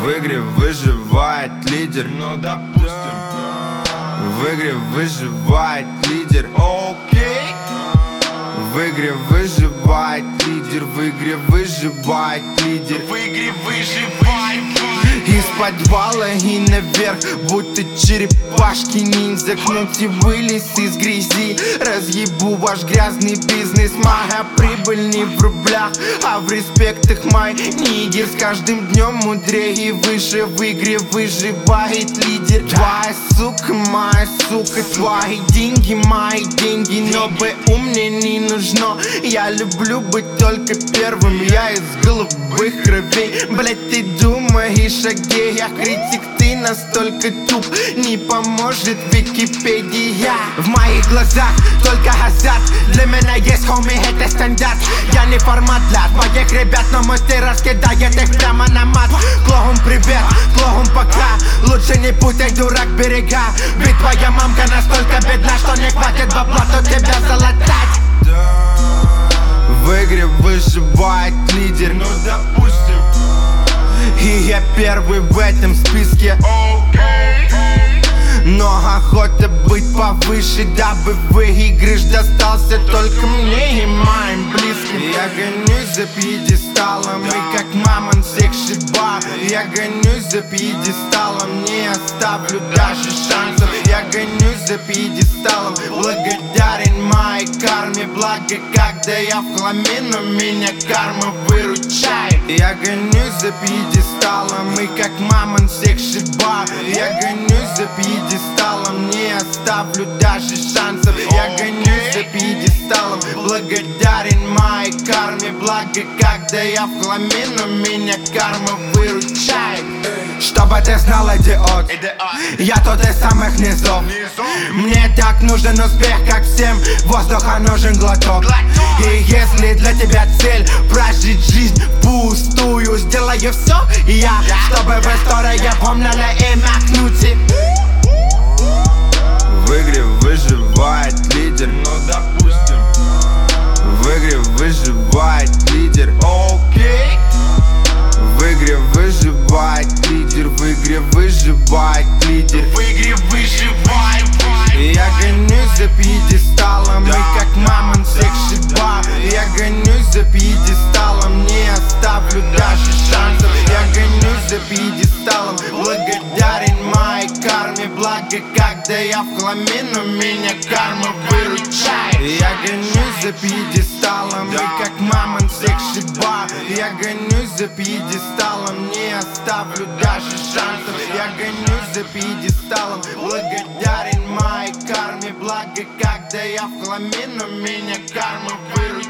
В игре выживает лидер, ну допустим. В игре выживает лидер, окей. В игре выживает лидер, в игре выживает лидер, в игре выживает лидер. Из подвала и наверх, будто черепашки ниндзя. Кнуть и вылез из грязи, разъебу ваш грязный бизнес. Моя прибыль не в рублях, а в респектах мой нигер. С каждым днем мудрее и выше, в игре выживает лидер. Твоя сука, моя сука, твои деньги, мои деньги. Но БУ мне не нужно, я люблю быть только первым. Я из голубых кровей, блять, ты думаешь о геях. Критик, ты настолько туп, не поможет Википедия. В моих глазах только азарт, для меня есть хоми, это стандарт. Я не формат для твоих ребят, но мой стиль раскидает их прямо на мат. Клоун привет, клоун пока, лучше не путай, дурак, берега. Ведь твоя мамка настолько бедна, что не хватит бабла, то тебя залатать. В игре выживает лидер, ну допустим. И я первый в этом списке, но охота быть повыше, дабы выигрыш достался только мне и моим близким. Я гонюсь за пьедесталом, и как мамон всех шиба. Я гонюсь за пьедесталом, не оставлю даже шансов. Я гонюсь за пьедесталом, благодарен моей карме. Благо, когда я в хламе, но меня карма выручает. Я гонюсь за пьедесталом, и как мамон всех шиба. Я гонюсь за пьедесталом, не оставлю даже шансов. Я гонюсь за пьедесталом, благодарен моей карме. Благо, когда я в хламе, но меня карма выручает. Чтобы ты знал, идиот, я тот из самых низов. Мне так нужен успех, как всем, воздуха нужен глоток. И если для тебя цель прожить жизнь впустую, сделаю все я, чтобы в истории помнили имя Кнути. В игре выживает лидер, ну допустим. В игре выживает лидер, окей. В игре выживает лидер, в игре выживает лидер, в игре выживает лидер. Я гонюсь за пьедесталом, и как мамон всех шиба. Я гонюсь за пьедесталом, не оставлю даже шансов. Я гонюсь за пьедесталом, благодарен моей карме. Благо, когда я в хламе, но меня карма выручает. Я гонюсь за пьедесталом, и как мамон всех шиба. Я гонюсь за пьедесталом, не оставлю даже шансов. Я гонюсь за пьедесталом, благодарен моей карме. Благо, когда я в хламе, но меня карма выручает.